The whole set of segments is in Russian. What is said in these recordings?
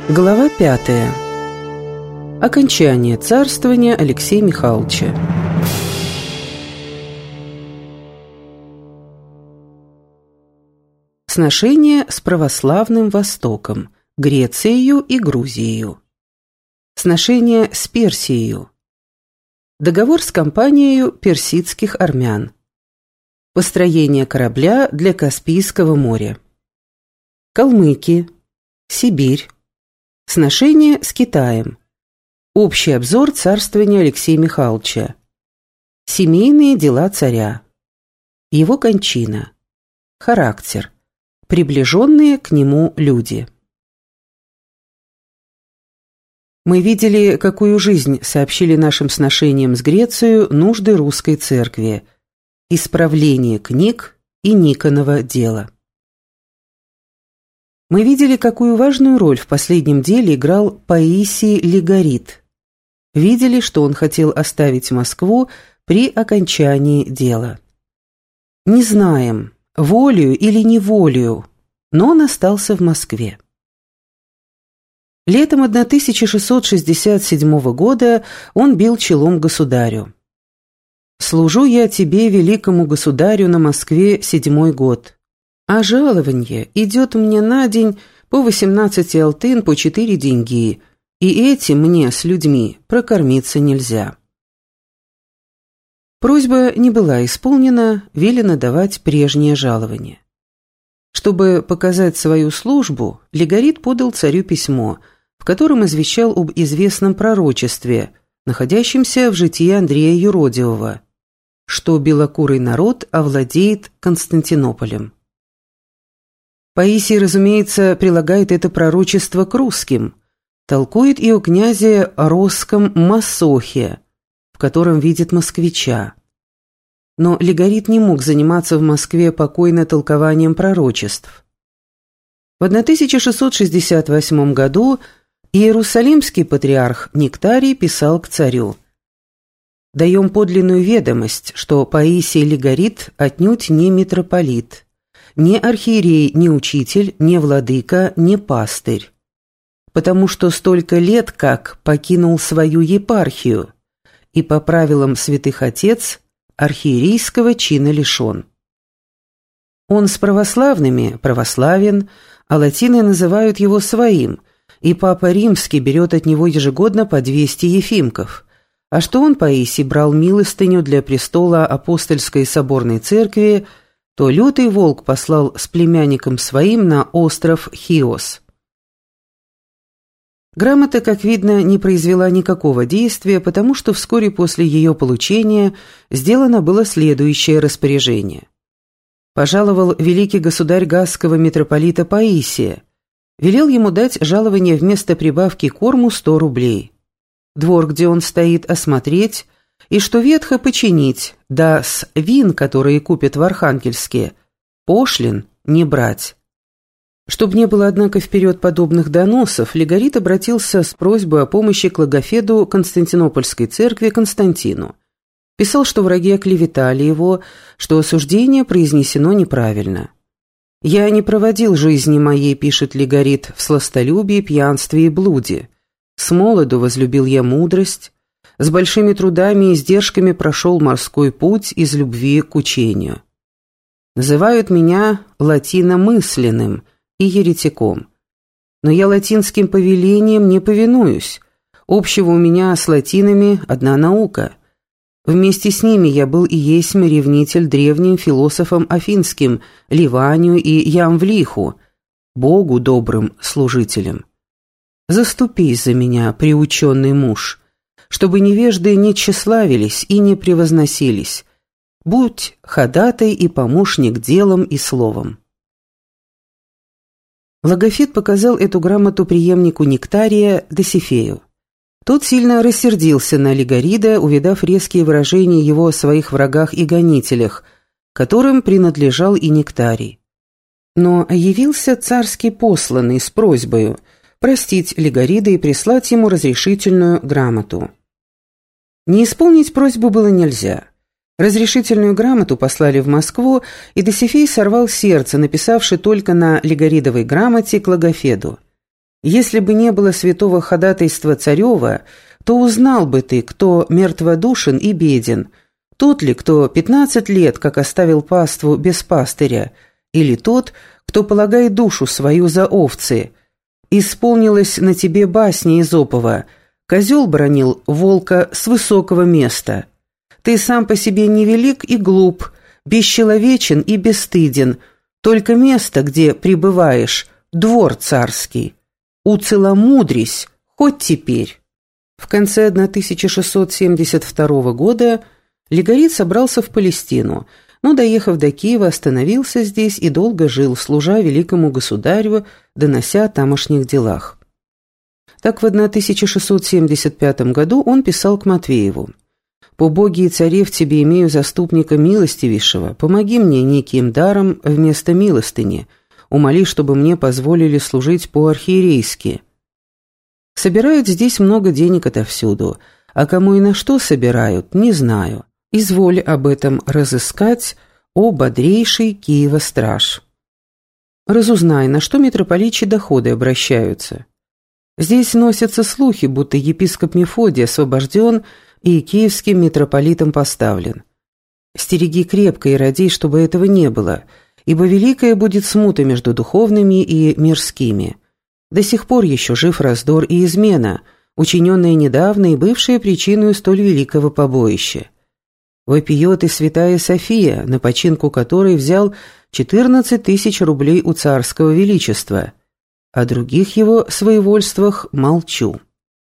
Глава 5. Окончание царствования Алексея Михайловича. Сношение с православным Востоком, Грецией и Грузией. Сношение с Персией. Договор с компанией персидских армян. Построение корабля для Каспийского моря. Калмыки. Сибирь. Сношение с Китаем. Общий обзор царствования Алексея Михайловича. Семейные дела царя. Его кончина. Характер. Приближенные к нему люди. Мы видели, какую жизнь сообщили нашим сношениям с Грецией нужды русской церкви, исправление книг и Никонова дела. Мы видели, какую важную роль в последнем деле играл Паисий Легорит. Видели, что он хотел оставить Москву при окончании дела. Не знаем, волею или неволею, но он остался в Москве. Летом 1667 года он бил челом государю. «Служу я тебе, великому государю, на Москве 7-й год. А жалованье идет мне на день по 18 алтын по 4 деньги, и этим мне с людьми прокормиться нельзя». Просьба не была исполнена, велено давать прежнее жалование. Чтобы показать свою службу, Легорит подал царю письмо, в котором извещал об известном пророчестве, находящемся в житии Андрея Юродивого, что белокурый народ овладеет Константинополем. Паисий, разумеется, прилагает это пророчество к русским, толкует и о князе Росском Массохе, в котором видит москвича. Но Легорит не мог заниматься в Москве покойно толкованием пророчеств. В 1668 году иерусалимский патриарх Нектарий писал к царю: «Даем подлинную ведомость, что Паисий Легорит отнюдь не митрополит, не архиерей, не учитель, не владыка, не пастырь, потому что столько лет как покинул свою епархию и по правилам святых отец архиерейского чина лишен. Он с православными православен, а латины называют его своим, и Папа Римский берет от него ежегодно по 200 ефимков, а что он, Паисий, брал милостыню для престола апостольской соборной церкви, то лютый волк послал с племянником своим на остров Хиос». Грамота, как видно, не произвела никакого действия, потому что вскоре после ее получения сделано было следующее распоряжение. Пожаловал великий государь Гасского митрополита Паисия, велел ему дать жалование вместо прибавки корму 100 рублей. Двор, где он стоит, осмотреть, и что ветхо починить, да с вин, которые купят в Архангельске, пошлин не брать. Чтоб не было, однако, вперед подобных доносов, Легорит обратился с просьбой о помощи к логофеду Константинопольской церкви Константину. Писал, что враги оклеветали его, что осуждение произнесено неправильно. «Я не проводил жизни моей, — пишет Легорит, — в сластолюбии, пьянстве и блуде. Смолоду возлюбил я мудрость, с большими трудами и издержками прошел морской путь из любви к учению. Называют меня латиномысленным и еретиком. Но я латинским повелениям не повинуюсь. Общего у меня с латинами одна наука. Вместе с ними я был и есть ревнитель древним философам афинским, Ливанию и Ямвлиху, Богу добрым служителям. Заступись за меня, приученный муж, чтобы невежды не тщеславились и не превозносились. Будь ходатай и помощник делом и словом». Логофет показал эту грамоту преемнику Нектария Досифею. Тот сильно рассердился на Легорида, увидав резкие выражения его о своих врагах и гонителях, которым принадлежал и Нектарий. Но явился царский посланный с просьбою простить Легорида и прислать ему разрешительную грамоту. Не исполнить просьбу было нельзя. Разрешительную грамоту послали в Москву, и Досифей сорвал сердце, написавши только на Легоридовой грамоте к логофеду: Если бы не было святого ходатайства царева, то узнал бы ты, кто мертводушен и беден, тот ли, кто 15 лет, как оставил паству без пастыря, или тот, кто полагает душу свою за овцы. Исполнилась на тебе басня Эзопова: козел бранил волка с высокого места. Ты сам по себе невелик и глуп, бесчеловечен и бесстыден, только место, где пребываешь, двор царский. Уцеломудрись, хоть теперь». В конце 1672 года Легорит собрался в Палестину, но, доехав до Киева, остановился здесь и долго жил, служа великому государю, донося о тамошних делах. Так в 1675 году он писал к Матвееву: «По Боге и царе в тебе имею заступника милостивейшего, помоги мне неким даром вместо милостыни, умоли, чтобы мне позволили служить по-архиерейски. Собирают здесь много денег отовсюду, а кому и на что собирают, не знаю. Изволь об этом разыскать, о бодрейший Киева страж. Разузнай, на что митрополичьи доходы обращаются. Здесь носятся слухи, будто епископ Мефодий освобожден и киевским митрополитом поставлен. Стереги крепко и ради, чтобы этого не было, ибо великая будет смута между духовными и мирскими. До сих пор еще жив раздор и измена, учиненная недавно и бывшая причиной столь великого побоища. Вопиет и святая София, на починку которой взял 14 тысяч рублей у царского величества. О других его своевольствах молчу».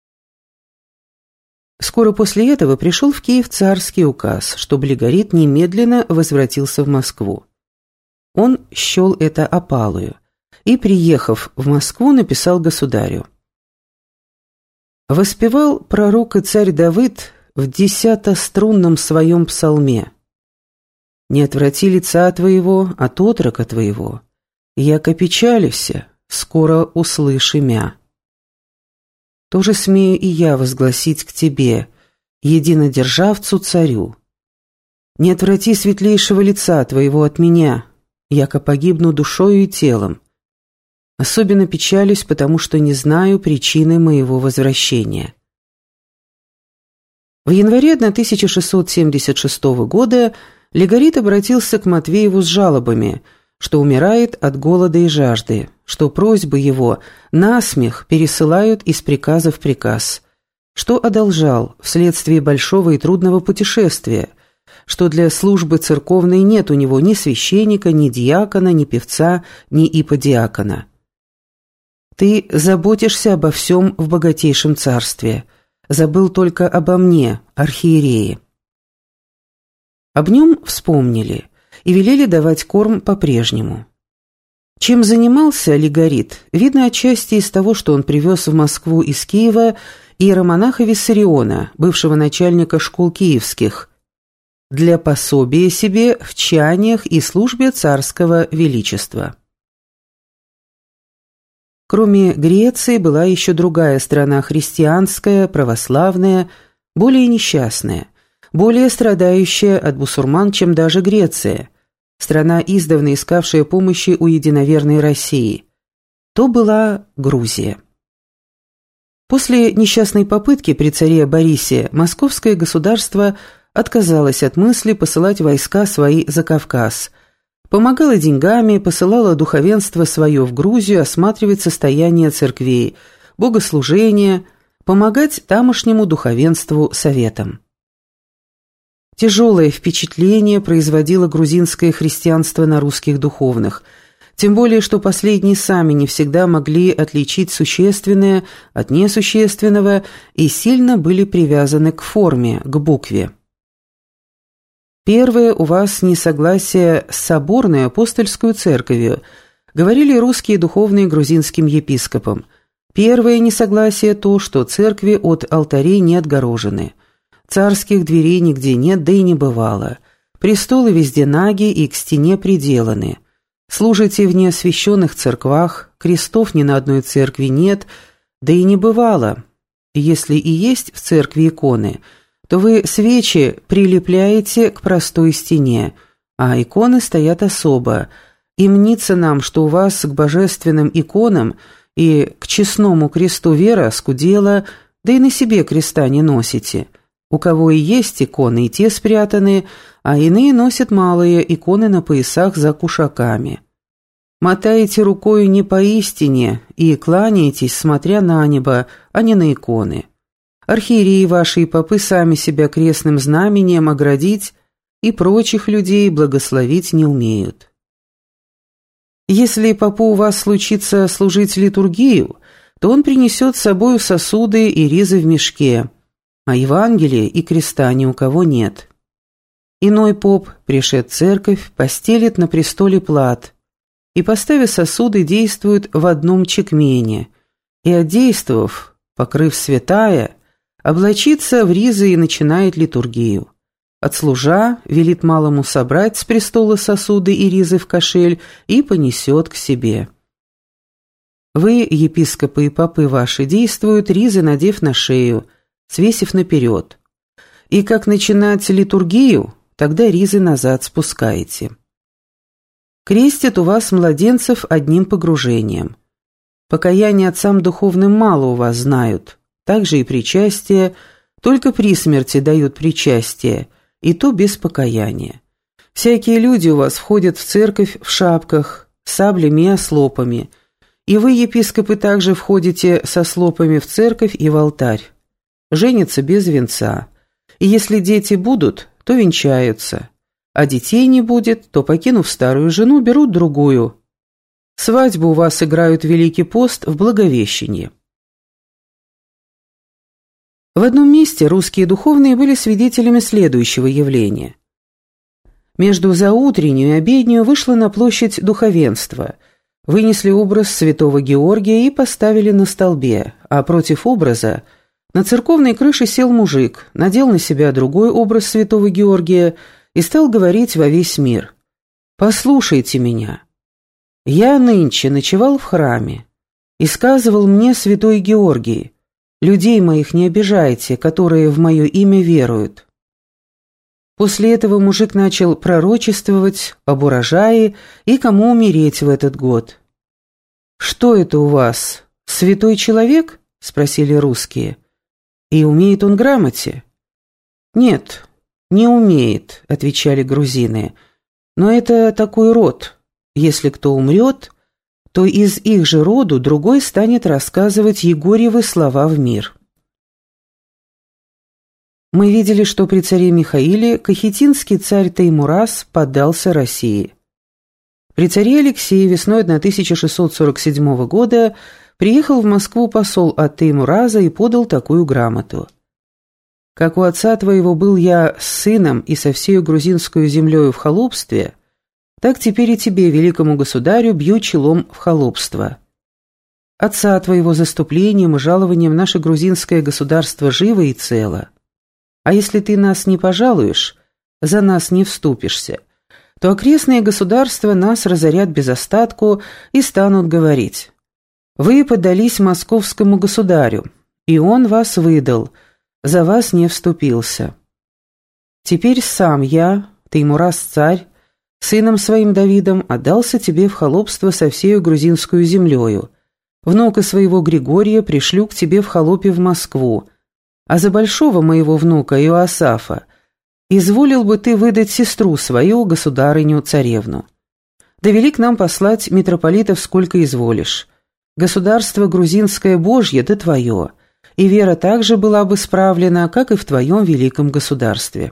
Скоро после этого пришел в Киев царский указ, чтобы Легорит немедленно возвратился в Москву. Он счел это опалою и, приехав в Москву, написал государю: «Воспевал пророк и царь Давыд в 10-струнном своем псалме: «Не отврати лица твоего от отрока твоего, яко печалися, скоро услыши мя». То же смею и я возгласить к тебе, единодержавцу царю: «Не отврати светлейшего лица твоего от меня, яко погибну душою и телом. Особенно печалюсь, потому что не знаю причины моего возвращения». В январе 1676 года Легорит обратился к Матвееву с жалобами, что умирает от голода и жажды, что просьбы его насмех пересылают из приказа в приказ, что одолжал вследствие большого и трудного путешествия, что для службы церковной нет у него ни священника, ни диакона, ни певца, ни иподиакона. «Ты заботишься обо всем в богатейшем царстве, забыл только обо мне, архиерее». Об нем вспомнили и велели давать корм по-прежнему. Чем занимался Легорит, видно отчасти из того, что он привез в Москву из Киева иеромонаха Виссариона, бывшего начальника школ киевских, для пособия себе в чаяниях и службе царского величества. Кроме Греции была еще другая страна христианская, православная, более несчастная, более страдающая от бусурман, чем даже Греция, страна, издавна искавшая помощи у единоверной России. То была Грузия. После несчастной попытки при царе Борисе московское государство отказалось от мысли посылать войска свои за Кавказ, помогало деньгами, посылало духовенство свое в Грузию осматривать состояние церквей, богослужения, помогать тамошнему духовенству советам. Тяжелое впечатление производило грузинское христианство на русских духовных, тем более что последние сами не всегда могли отличить существенное от несущественного и сильно были привязаны к форме, к букве. «Первое у вас несогласие с соборной апостольскую церковью», говорили русские духовные грузинским епископам. «Первое несогласие то, что церкви от алтарей не отгорожены. Царских дверей нигде нет, да и не бывало. Престолы везде наги и к стене приделаны. Служите в неосвященных церквах, крестов ни на одной церкви нет, да и не бывало. Если и есть в церкви иконы, то вы свечи прилепляете к простой стене, а иконы стоят особо. И мнится нам, что у вас к божественным иконам и к честному кресту вера оскудела, да и на себе креста не носите. У кого и есть иконы, и те спрятаны, а иные носят малые иконы на поясах за кушаками. Мотаете рукою не поистине и кланяетесь, смотря на небо, а не на иконы. Архиереи ваши и попы сами себя крестным знамением оградить и прочих людей благословить не умеют. Если попу у вас случится служить литургию, то он принесет с собою сосуды и ризы в мешке, а Евангелия и креста ни у кого нет. Иной поп, пришед в церковь, постелит на престоле плат, и, поставив сосуды, действует в одном чекмене, и, отдействовав, покрыв святая, облачится в ризы и начинает литургию. Отслужа, велит малому собрать с престола сосуды и ризы в кошель и понесет к себе. Вы, епископы и попы ваши, действуют, ризы надев на шею, свесив наперед. И как начинать литургию, тогда ризы назад спускаете. Крестят у вас младенцев одним погружением. Покаяние отцам духовным мало у вас знают, также и причастие, только при смерти дают причастие, и то без покаяния. Всякие люди у вас входят в церковь в шапках, саблями и ослопами, и вы, епископы, также входите со ослопами в церковь и в алтарь. Женятся без венца, и если дети будут, то венчаются, а детей не будет, то, покинув старую жену, берут другую. Свадьбу у вас играют Великий пост в Благовещенье. В одном месте русские духовные были свидетелями следующего явления. Между заутреннюю и обедню вышло на площадь духовенство, вынесли образ святого Георгия и поставили на столбе, а против образа на церковной крыше сел мужик, надел на себя другой образ святого Георгия и стал говорить во весь мир: «Послушайте меня. Я нынче ночевал в храме, и сказывал мне святой Георгий: людей моих не обижайте, которые в мое имя веруют». После этого мужик начал пророчествовать об урожае и кому умереть в этот год. «Что это у вас, святой человек?» – спросили русские. «И умеет он грамоте?» «Нет, не умеет», – отвечали грузины. «Но это такой род. Если кто умрет, то из их же роду другой станет рассказывать Егорьевы слова в мир». Мы видели, что при царе Михаиле кахетинский царь Теймураз поддался России. При царе Алексее весной 1647 года приехал в Москву посол от Теймураза и подал такую грамоту: «Как у отца твоего был я с сыном и со всею грузинскую землею в холопстве, так теперь и тебе, великому государю, бью челом в холопство. Отца твоего заступлением и жалованием наше грузинское государство живо и цело. А если ты нас не пожалуешь, за нас не вступишься, то окрестные государства нас разорят без остатку и станут говорить: вы поддались московскому государю, и он вас выдал, за вас не вступился. Теперь сам я, Теймураз-царь, сыном своим Давидом отдался тебе в холопство со всею грузинскую землею, внука своего Григория пришлю к тебе в холопе в Москву, а за большого моего внука Иоасафа изволил бы ты выдать сестру свою, государыню-царевну. Довели к нам послать митрополитов сколько изволишь. Государство грузинское Божье да твое, и вера также была бы справлена, как и в твоем великом государстве».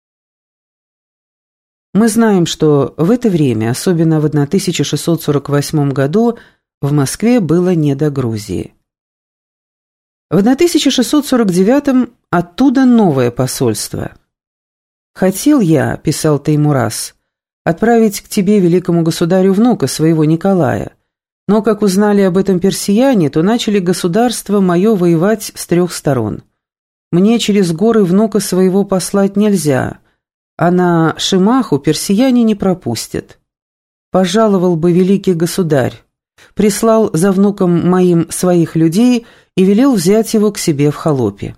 Мы знаем, что в это время, особенно в 1648 году, в Москве было не до Грузии. В 1649 оттуда новое посольство. «Хотел я, — писал Теймураз, — отправить к тебе, великому государю, внука своего Николая, но, как узнали об этом персияне, то начали государство мое воевать с 3 сторон. Мне через горы внука своего послать нельзя, а на Шимаху персияне не пропустят. Пожаловал бы великий государь, прислал за внуком моим своих людей и велел взять его к себе в холопе».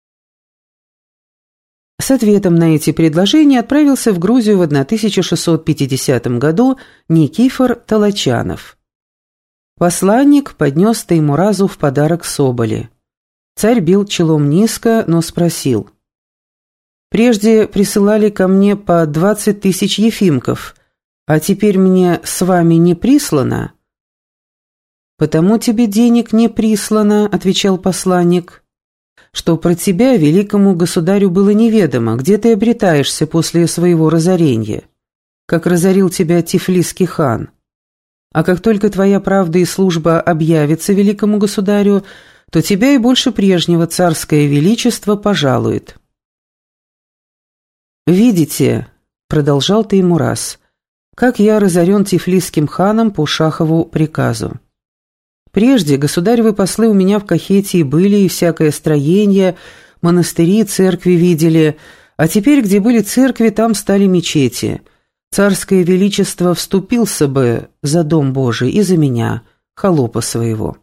С ответом на эти предложения отправился в Грузию в 1650 году Никифор Толочанов. Посланник поднес Теймуразу в подарок соболи. Царь бил челом низко, но спросил: «Прежде присылали ко мне по 20 тысяч ефимков, а теперь мне с вами не прислано?» «Потому тебе денег не прислано», — отвечал посланник, «что про тебя великому государю было неведомо, где ты обретаешься после своего разорения, как разорил тебя Тифлисский хан. А как только твоя правда и служба объявится великому государю, то тебя и больше прежнего царское величество пожалует». «Видите, — продолжал Теймураз, — как я разорен Тифлисским ханом по Шахову приказу. Прежде государевы послы у меня в Кахетии были, и всякое строение, монастыри, церкви видели, а теперь, где были церкви, там стали мечети. Царское величество вступился бы за дом Божий и за меня, холопа своего».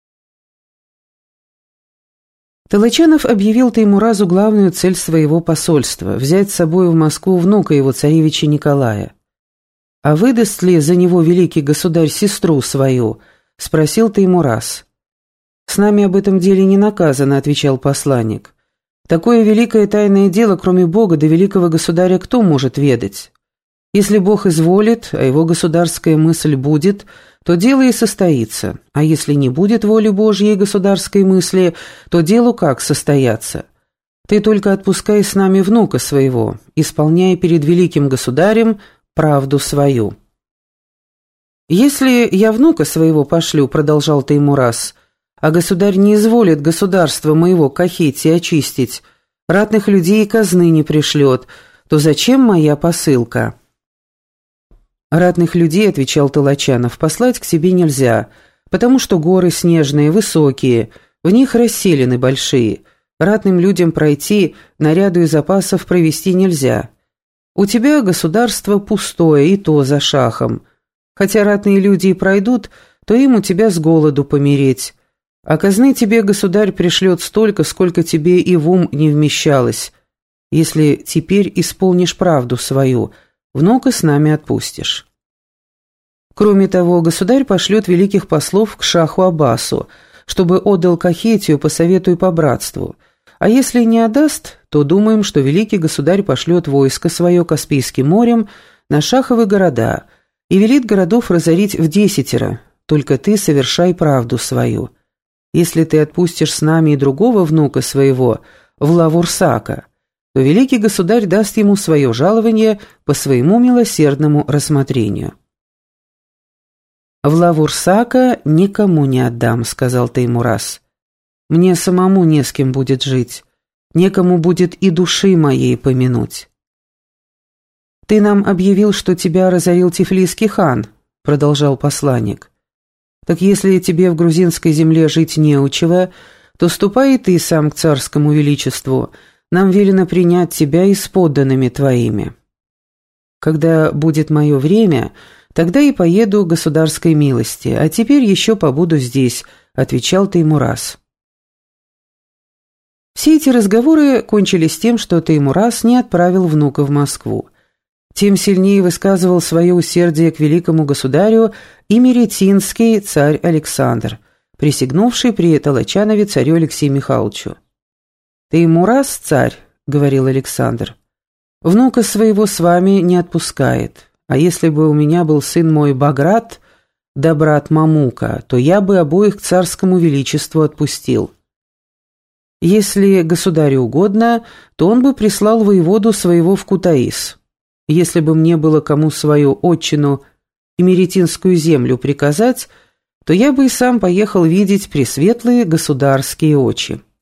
Толочанов объявил Теймуразу главную цель своего посольства – взять с собой в Москву внука его царевича Николая. «А выдаст ли за него великий государь сестру свою?» – спросил Теймураз. «С нами об этом деле не наказано», – отвечал посланник. «Такое великое тайное дело, кроме Бога да великого государя, кто может ведать? Если Бог изволит, а его государская мысль будет, то дело и состоится, а если не будет воли Божьей и государской мысли, то делу как состояться? Ты только отпускай с нами внука своего, исполняя перед великим государем правду свою». «Если я внука своего пошлю, — продолжал Теймураз, — а государь не изволит государство моего Кахетии очистить, ратных людей и казны не пришлет, то зачем моя посылка?» «Ратных людей, — отвечал Толочанов, — послать к тебе нельзя, потому что горы снежные, высокие, в них расселены большие, ратным людям пройти, наряду и запасов провести нельзя. У тебя государство пустое, и то за шахом. Хотя ратные люди и пройдут, то им у тебя с голоду помереть. А казны тебе государь пришлет столько, сколько тебе и в ум не вмещалось. Если теперь исполнишь правду свою, внука с нами отпустишь. Кроме того, государь пошлет великих послов к шаху Аббасу, чтобы отдал Кахетию по совету и по братству. А если не отдаст, то думаем, что великий государь пошлет войско свое Каспийским морем на шаховы города и велит городов разорить в 10, только ты совершай правду свою. Если ты отпустишь с нами и другого внука своего, Влавурсака, то великий государь даст ему свое жалование по своему милосердному рассмотрению». «Влавурсака никому не отдам», — сказал Теймураз. «Мне самому не с кем будет жить, некому будет и души моей помянуть». «Ты нам объявил, что тебя разорил Тифлисский хан», — продолжал посланник. «Так если тебе в грузинской земле жить неучего, то ступай и ты сам к царскому величеству, нам велено принять тебя и с подданными твоими. Когда будет мое время, тогда и поеду государской милости, а теперь еще побуду здесь», — отвечал Теймураз. Все эти разговоры кончились тем, что Теймураз не отправил внука в Москву. Тем сильнее высказывал свое усердие к великому государю и меретинский царь Александр, присягнувший при Толочанове царю Алексею Михайловичу. «Теймураз, царь, — говорил Александр, — внука своего с вами не отпускает, а если бы у меня был сын мой Баграт, да брат Мамука, то я бы обоих к царскому величеству отпустил. Если государю угодно, то он бы прислал воеводу своего в Кутаис. Если бы мне было кому свою отчину и меретинскую землю приказать, то я бы и сам поехал видеть пресветлые государские очи».